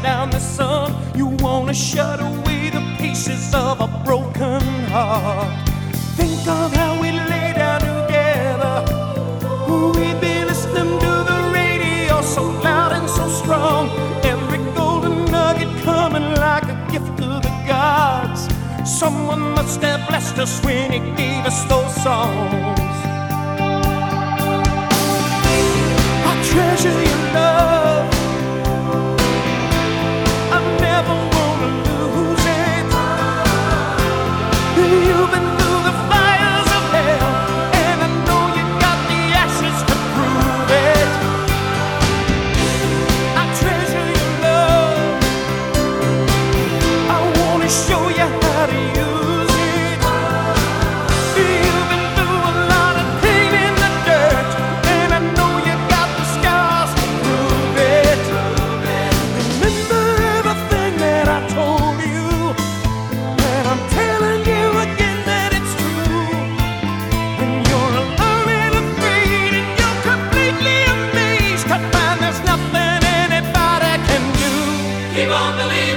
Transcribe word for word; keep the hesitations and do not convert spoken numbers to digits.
down the sun. You wanna shut away the pieces of a broken heart. Think of how we lay down together. We'd be listening to the radio so loud and so strong. Every golden nugget coming like a gift to the gods. Someone must have blessed us when he gave us those songs. I treasure your love. I never wanna lose it. You've been through the fires of hell, and I know you got the ashes to prove it. I treasure your love. I wanna show you how to use it. You've been through a lot of pain in the dirt, and I know you got the scars to prove it. Remember everything that I told you, and I'm telling you again that it's true. When you're alone and afraid, and you're completely amazed to find there's nothing anybody can do. Keep on believing.